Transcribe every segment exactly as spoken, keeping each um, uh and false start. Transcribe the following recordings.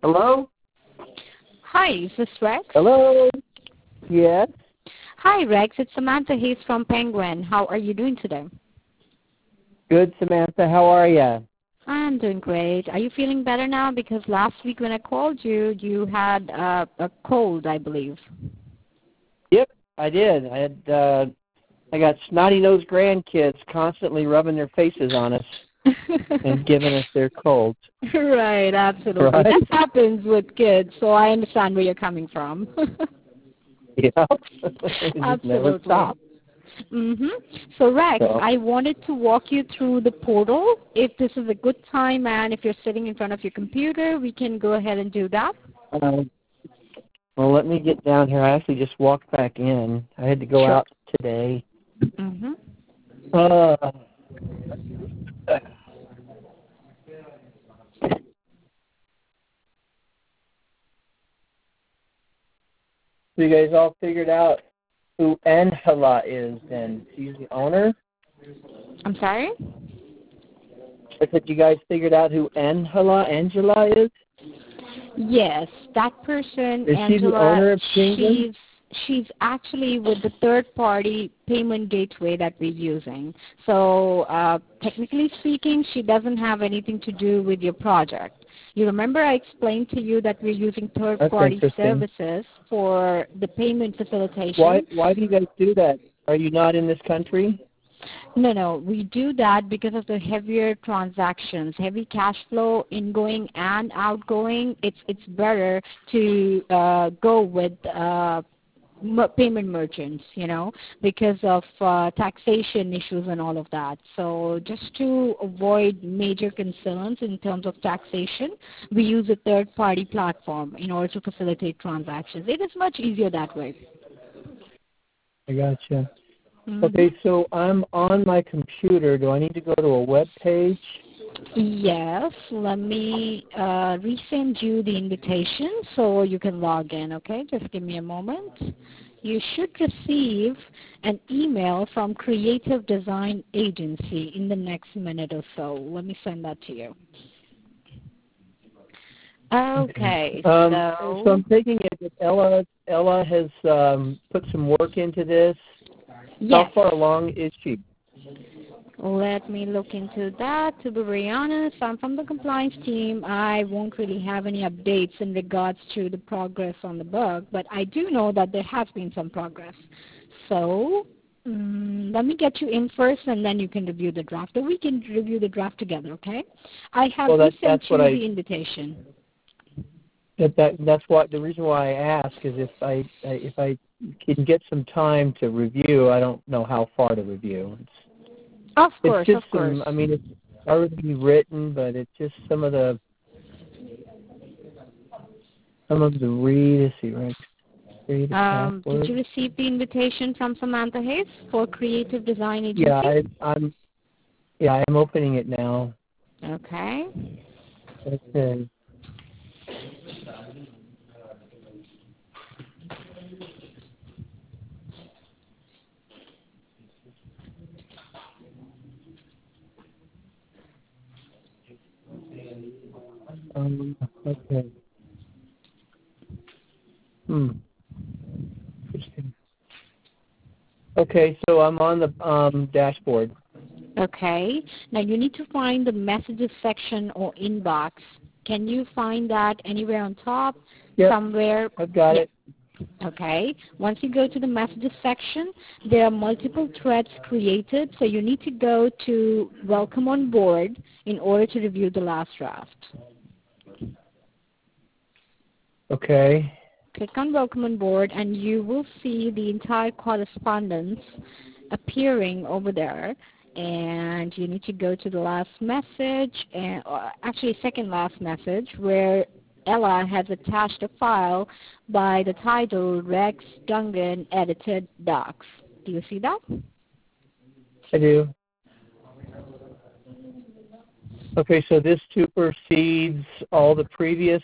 Hello? Hi, is this Rex? Hello? Yes? Hi, Rex. It's Samantha Hayes from Penguin. How are you doing today? Good, Samantha. How are you? I'm doing great. Are you feeling better now? Because last week when I called you, you had uh, a cold, I believe. Yep, I did. I had uh, I got snotty-nosed grandkids constantly rubbing their faces on us and giving us their colds. Right, absolutely. Right? That happens with kids, so I understand where you're coming from. Yeah. It just never Absolutely. stops. Mm-hmm. So, Rex, So, I wanted to walk you through the portal. If this is a good time and if you're sitting in front of your computer, we can go ahead and do that. uh, well, let me get down here. I actually just walked back in. I had to go Sure. out today. Mm-hmm. Uh, so you guys all figured out who Angela is then? She's the owner? I'm sorry? I said you guys figured out who Angela Angela is? Yes, that person, Is she the Angela, owner of Penguin? she's she's actually with the third-party payment gateway that we're using. So uh, technically speaking, she doesn't have anything to do with your project. You remember I explained to you that we're using That's third-party interesting. services for the payment facilitation. Why why do you guys do that? Are you not in this country? No, no, we do that because of the heavier transactions, heavy cash flow, ingoing and outgoing. It's it's better to uh, go with uh, m- payment merchants, you know, because of uh, taxation issues and all of that. So just to avoid major concerns in terms of taxation, we use a third-party platform in order to facilitate transactions. It is much easier that way. I gotcha. Mm-hmm. Okay, so I'm on my computer. Do I need to go to a web page? Yes, let me uh, resend you the invitation so you can log in, okay? Just give me a moment. You should receive an email from Creative Design Agency in the next minute or so. Let me send that to you. Okay, Um, so so I'm taking it that Ella Ella has um, put some work into this. yes. How far along is she? Let me look into that. To be very honest, I'm from the compliance team. I won't really have any updates in regards to the progress on the book, but I do know that there has been some progress. So um, let me get you in first, and then you can review the draft. Or we can review the draft together, okay? I have Well, that, sent that's what you I the invitation. that, that that's what the reason why I ask is if I if I can get some time to review, I don't know how far to review. It's, Of It's course, just of course. some, I mean, it's already written, but it's just some of the, some of the read, let's see, right? Create a Um, did you password. receive the invitation from Samantha Hayes for Creative Design Agency? Yeah, I, I'm, yeah, I'm opening it now. Okay. Okay. Um, okay. Hmm. Interesting. Okay, so I'm on the um, dashboard. Okay. Now you need to find the messages section or inbox. Can you find that anywhere on top? Yep, Somewhere? I've got Yeah. it. Okay. Once you go to the messages section, there are multiple threads created, so you need to go to Welcome on Board in order to review the last draft. Okay. Click on Welcome on Board and you will see the entire correspondence appearing over there. And you need to go to the last message, and or actually second last message, where Ella has attached a file by the title Rex Dungan Edited Docs. Do you see that? I do. Okay, so this supersedes all the previous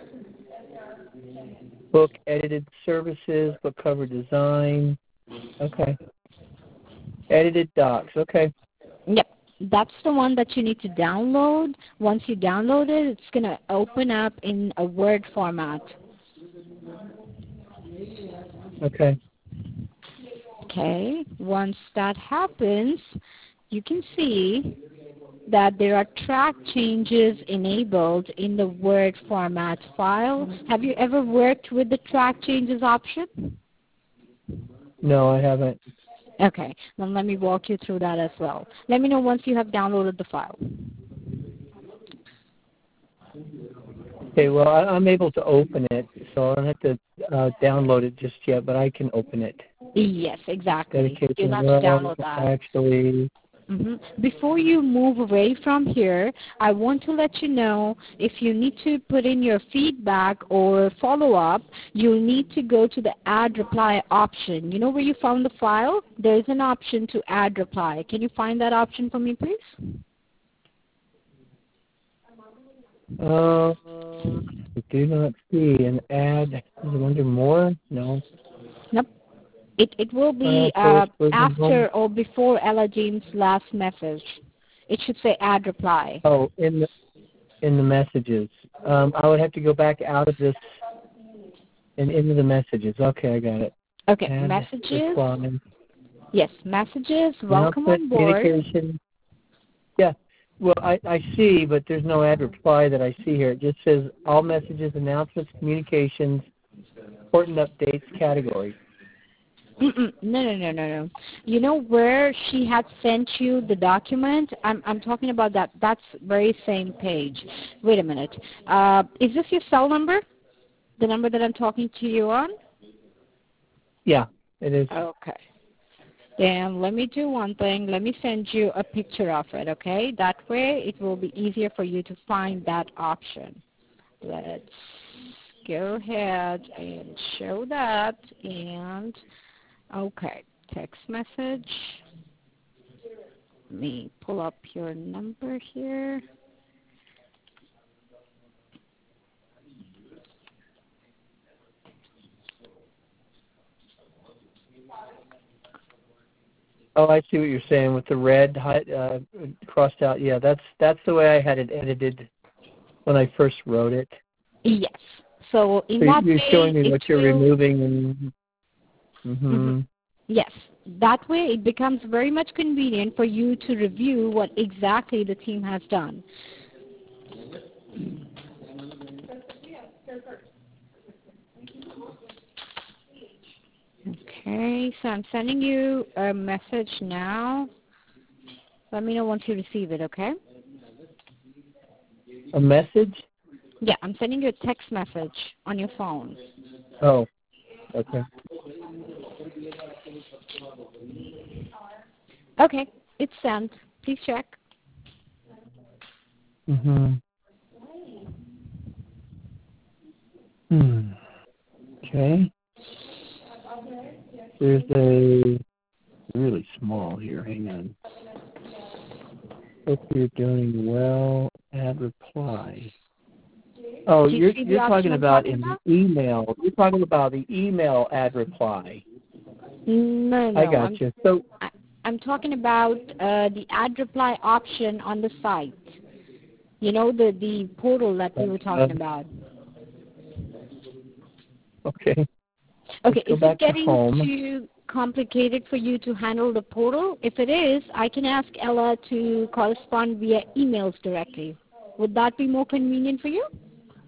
book edited services, book cover design. Okay. Edited docs. Okay. Yep. that's the one that you need to download. Once you download it, it's going to open up in a Word format. Okay. Okay. Once that happens, you can see that there are track changes enabled in the Word format file. Have you ever worked with the track changes option? No, I haven't. Okay, then let me walk you through that as well. Let me know once you have downloaded the file. Okay, well, I, I'm able to open it, so I don't have to uh, download it just yet, but I can open it. Yes, exactly. Dedication, You'll have well, to download that. Actually, Mm-hmm. Before you move away from here, I want to let you know if you need to put in your feedback or follow-up, you'll need to go to the Add Reply option. You know where you found the file? There's an option to Add Reply. Can you find that option for me, please? uh, I do not see an ad. Is it under more? No. Nope. It, it will be Uh, uh, post, after or before Ella James' last message. It should say Add Reply. Oh, in the in the messages. Um, I would have to go back out of this and into the messages. Okay, I got it. Okay, Add messages. reply. Yes, messages. Welcome Announcement, on board. communication. Yeah. Well, I, I see, but there's no add reply that I see here. It just says all messages, announcements, communications, important updates, category. Mm-mm. No, no, no, no, no. You know where she had sent you the document? I'm, I'm talking about that. That's very same page. Wait a minute. Uh, is this your cell number? The number that I'm talking to you on? Yeah, it is. Okay. Then let me do one thing. Let me send you a picture of it, okay? That way it will be easier for you to find that option. Let's go ahead and show that. And, okay, text message. Let me pull up your number here. Oh, I see what you're saying with the red uh, crossed out. Yeah, that's that's the way I had it edited when I first wrote it. Yes. So in so that you're way, showing me what you're will, removing and. Mm-hmm. Mm-hmm. Yes. That way it becomes very much convenient for you to review what exactly the team has done. Okay, so I'm sending you a message now. Let me know once you receive it, okay? A message? Yeah, I'm sending you a text message on your phone. Oh, okay. Okay, it's sent. Please check. Mm-hmm. Hmm. Okay. There's a really small here. Hang on. Hope you're doing well. Add reply. Oh, you're you're talking about talking in about? the email. You're talking about the email add reply. No, no. I got I'm, you. So I, I'm talking about uh, the add reply option on the site. You know, the, the portal that we were talking uh, about. okay. Okay, Let's go is back it getting to home. too complicated for you to handle the portal? If it is, I can ask Ella to correspond via emails directly. Would that be more convenient for you?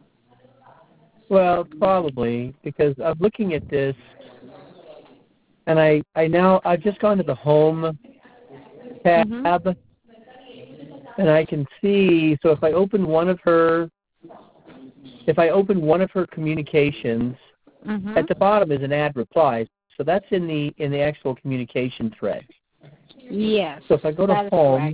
Well, probably, because I'm looking at this, and I, I now, I've just gone to the home tab, Mm-hmm. and I can see, so if I open one of her, if I open one of her communications, Mm-hmm. at the bottom is an add reply, so that's in the in the actual communication thread. Yes. So if I go to home,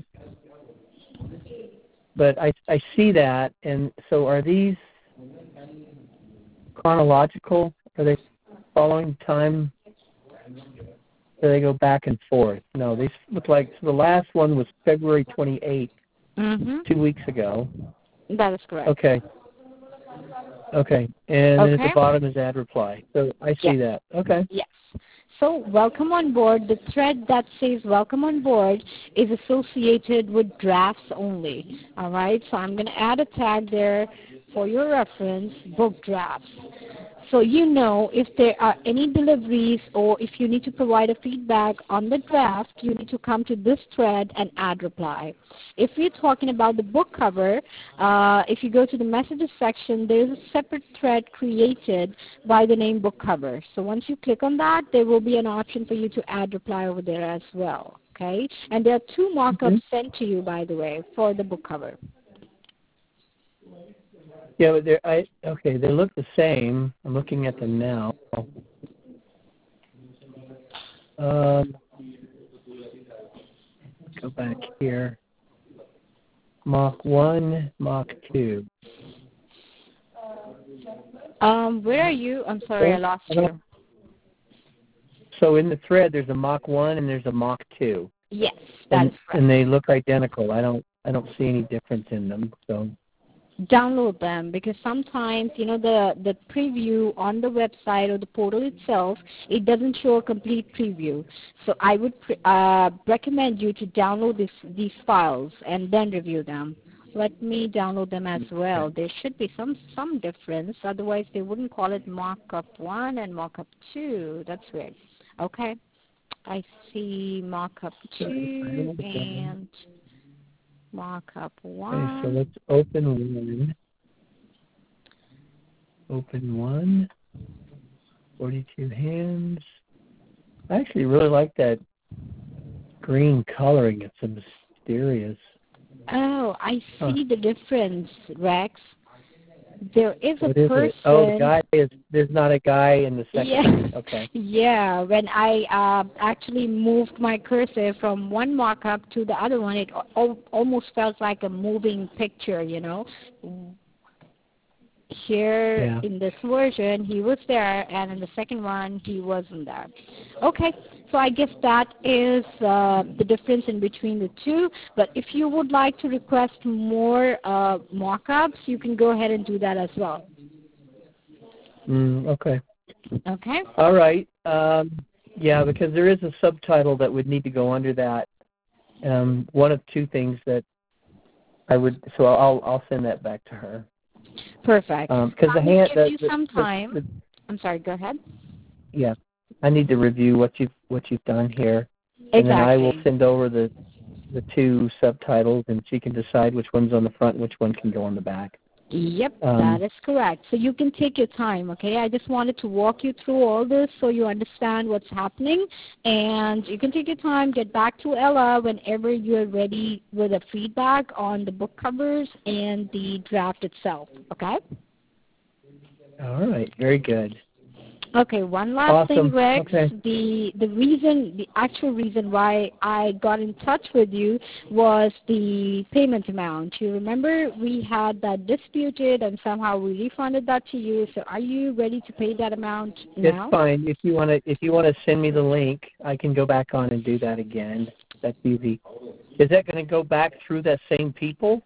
but I, I see that, and so are these chronological? Are they following time? Do they go back and forth? No, these look like, so the last one was February twenty-eighth, Mm-hmm. two weeks ago. That is correct. Okay. Okay. And okay. then at the bottom is add reply. So I see yes. that. Okay. Yes. So welcome on board, the thread that says welcome on board is associated with drafts only. All right, so I'm going to add a tag there for your reference, book drafts. So you know if there are any deliveries or if you need to provide a feedback on the draft, you need to come to this thread and add reply. If we're talking about the book cover, uh, if you go to the messages section, there's a separate thread created by the name book cover. So once you click on that, there will be an option for you to add reply over there as well. Okay? And there are two markups mm-hmm. sent to you, by the way, for the book cover. Yeah, but they're, I, okay, they look the same. I'm looking at them now. Um, go back here. Mach one, Mach two. Um, where are you? I'm sorry, I lost you. So in the thread, there's a Mach one and there's a Mach two. Yes, that's and, right. And they look identical. I don't, I don't see any difference in them. So. Download them, because sometimes, you know, the, the preview on the website or the portal itself, it doesn't show a complete preview. So I would uh, recommend you to download this, these files and then review them. Let me download them as well. There should be some, some difference. Otherwise, they wouldn't call it Mockup one and Mockup two. That's weird. Okay. I see Mockup two and Mockup one. Okay, so let's open one. Open one. forty-two hands. I actually really like that green coloring. It's so mysterious. Oh, I see huh. the difference, Rex. There is a what is person. It? Oh, the guy is. There's not a guy in the second. Yeah. Okay. Yeah. When I uh, actually moved my cursor from one markup to the other one, it o- almost felt like a moving picture. You know. Here yeah. in this version, he was there, and in the second one, he wasn't there. Okay. So I guess that is uh, the difference in between the two. But if you would like to request more uh, mock-ups, you can go ahead and do that as well. Mm, okay. Okay. All right. Um, yeah, because there is a subtitle that would need to go under that. Um, one of two things that I would. So I'll I'll send that back to her. Perfect. Because um, the hand. Give the, you the, some time. The, the, I'm sorry. Go ahead. Yeah. I need to review what you've what you've done here, exactly. and then I will send over the the two subtitles, and she can decide which one's on the front and which one can go on the back. Yep, um, that is correct. So you can take your time, okay? I just wanted to walk you through all this so you understand what's happening, and you can take your time, get back to Ella whenever you're ready with a feedback on the book covers and the draft itself, okay? All right, very good. Okay, one last awesome. thing, Rex. Okay. The the reason, the actual reason why I got in touch with you was the payment amount. You remember we had that disputed, and somehow we refunded that to you. So are you ready to pay that amount now? It's fine. If you want to, if you want to send me the link, I can go back on and do that again. That's easy. Is that going to go back through that same people?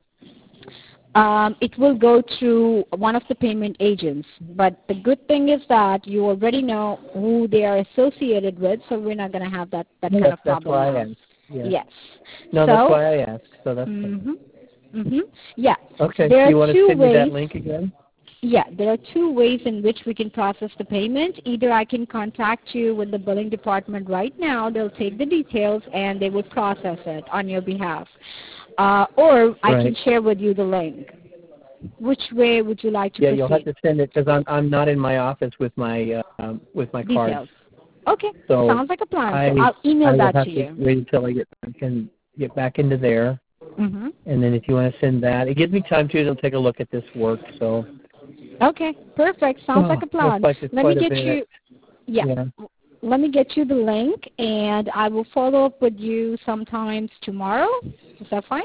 Um, it will go through one of the payment agents. But the good thing is that you already know who they are associated with, so we're not going to have that, that yes, kind of that's problem. Why now. I asked. Yeah. Yes. No, so, that's why I asked. So that's mm-hmm. Mm-hmm. Yeah. Okay. There Do you are want to two send ways. me that link again? Yeah, there are two ways in which we can process the payment. Either I can contact you with the billing department right now. They'll take the details and they will process it on your behalf. Uh, or I right. can share with you the link. Which way would you like to yeah, proceed? Yeah, you'll have to send it because I'm I'm not in my office with my uh, um, with my details. cards. Okay, so sounds like a plan. I, so I'll email I will that have to to you. Wait until I get back and get back into there. Mm-hmm. And then if you want to send that, it gives me time too to take a look at this work. So. Okay, perfect. Sounds oh, like a plan. like Let me get you. Yeah. yeah. Let me get you the link, and I will follow up with you sometimes tomorrow. Is that fine?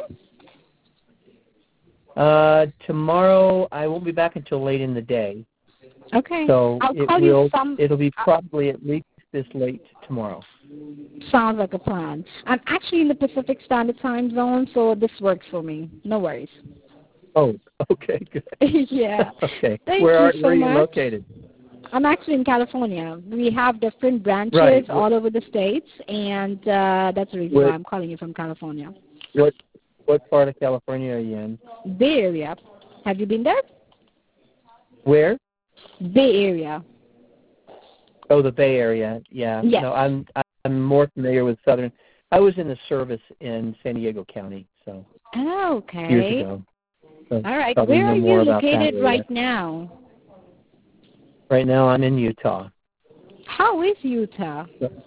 Uh, tomorrow I won't be back until late in the day. Okay. So I'll it call will. You some, it'll be probably at least this late tomorrow. Sounds like a plan. I'm actually in the Pacific Standard Time Zone, so this works for me. No worries. Oh, okay, good. yeah. okay. Thank where you are, so where are you much. located? I'm actually in California. We have different branches Right. all over the states, and uh, that's the reason What, why I'm calling you from California. what what part of California are you in? Bay Area. Have you been there? Where? Bay Area. Oh, the Bay Area. Yeah. Yes. No, I'm I'm more familiar with Southern. I was in the service in San Diego County, so Oh, okay. years ago. So All right. probably Where know are more you about that located area. right now? Right now, I'm in Utah. How is Utah?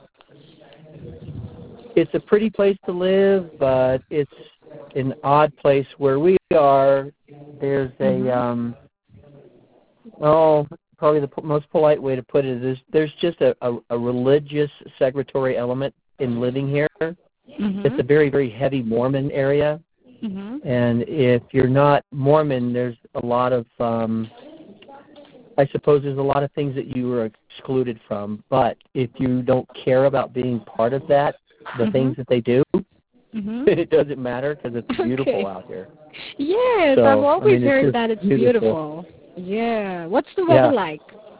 It's a pretty place to live, but it's an odd place where we are. There's a Mm-hmm. um, oh, probably the p- most polite way to put it is there's just a, a, a religious segregatory element in living here. Mm-hmm. It's a very, very heavy Mormon area. Mm-hmm. And if you're not Mormon, there's a lot of, um, I suppose there's a lot of things that you are excluded from. But if you don't care about being part of that, the Mm-hmm. things that they do, Mm-hmm. it doesn't matter because it's beautiful Okay. out here. Yes, So, I've always I mean, it's heard just that it's beautiful. beautiful. Yeah. What's the weather Yeah. like?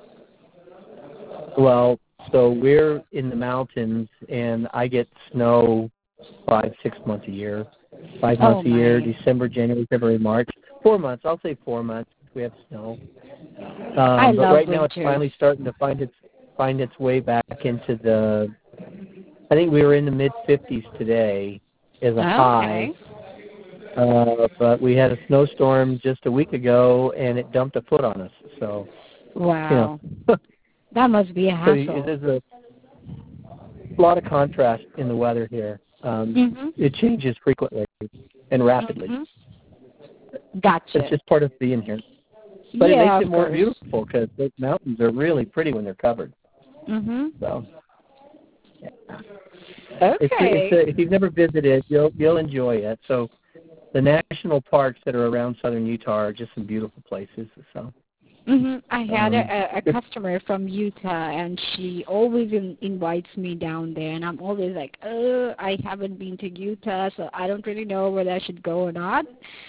Well, so we're in the mountains, and I get snow five, six months a year. Five months Oh, a year, my. December, January, February, March. Four months. I'll say four months. We have snow. Um, I but love right now, it's winter. finally starting to find its find its way back into the. I think we were in the mid fifties today as a high. Okay. Uh, but we had a snowstorm just a week ago, and it dumped a foot on us. So, Wow. you know, That must be a so hassle. there's a lot of contrast in the weather here. Um, Mm-hmm. it changes frequently and rapidly. Mm-hmm. Gotcha. It's just part of being here. But yeah, it makes of it more course. beautiful because those mountains are really pretty when they're covered. Mm-hmm. So, yeah. Okay. It's, it's a, if you've never visited, you'll you'll enjoy it. So, the national parks that are around southern Utah are just some beautiful places. So. Mm-hmm. I had Um, a, a customer from Utah, and she always in, invites me down there, and I'm always like, oh, I haven't been to Utah, so I don't really know whether I should go or not.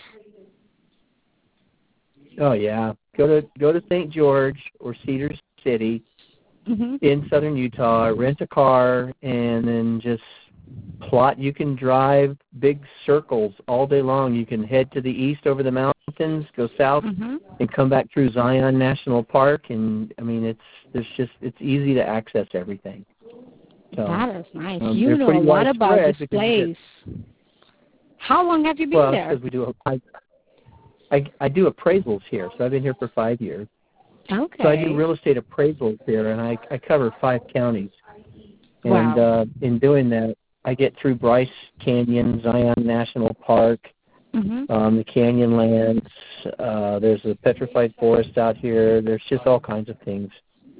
Oh yeah, go to go to Saint George or Cedar City Mm-hmm. in southern Utah. Rent a car and then just plot. You can drive big circles all day long. You can head to the east over the mountains, go south, Mm-hmm. and come back through Zion National Park. And I mean, it's there's just it's easy to access everything. So, That is nice. um, You they're know pretty a lot about widespread this because you place. get, How long have you been well, there? because we do a, I, I I do appraisals here, so I've been here for five years. Okay. So I do real estate appraisals here, and I I cover five counties. And Wow. uh, in doing that, I get through Bryce Canyon, Zion National Park, Mm-hmm. um, the Canyonlands. Uh, there's a petrified forest out here. There's just all kinds of things.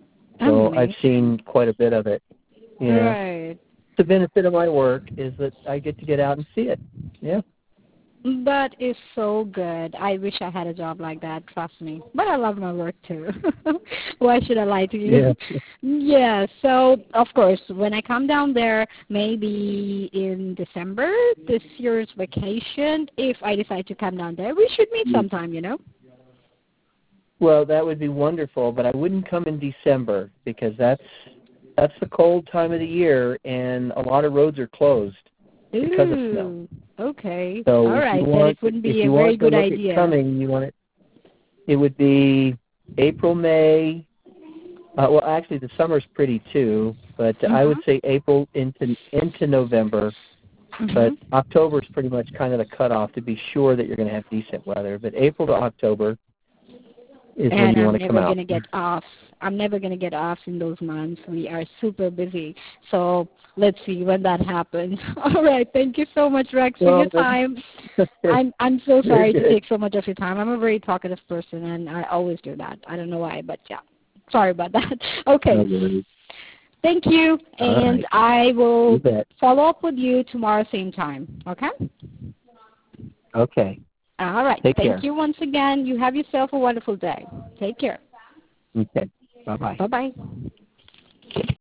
So Amazing. I've seen quite a bit of it. Yeah. Right. The benefit of my work is that I get to get out and see it. Yeah. That is so good. I wish I had a job like that, trust me. But I love my work too. Why should I lie to you? Yeah. Yeah, so of course, when I come down there, maybe in December, this year's vacation, if I decide to come down there, we should meet sometime, you know? Well, that would be wonderful, but I wouldn't come in December because that's that's the cold time of the year, and a lot of roads are closed because of snow. Ooh, okay. So All if right, you then want, it wouldn't if be a you very want to good look idea. at coming, you want it. It would be April, May. Uh, well, actually, the summer's pretty too, but Mm-hmm. I would say April into into November. Mm-hmm. But October is pretty much kind of the cutoff to be sure that you're going to have decent weather. But April to October is when And you I'm want to come never out. going to get off. I'm never going to get off in those months. We are super busy. So let's see when that happens. All right. Thank you so much, Rex, Well, for your time. I'm I'm so Very sorry to good. take so much of your time. I'm a very talkative person, and I always do that. I don't know why, but yeah. Sorry about that. Okay. No worries. Thank you, All and right. I will You bet. follow up with you tomorrow same time. Okay? Okay. All right. Take Thank care. you once again. You have yourself a wonderful day. Take care. Okay. Bye-bye. Bye-bye.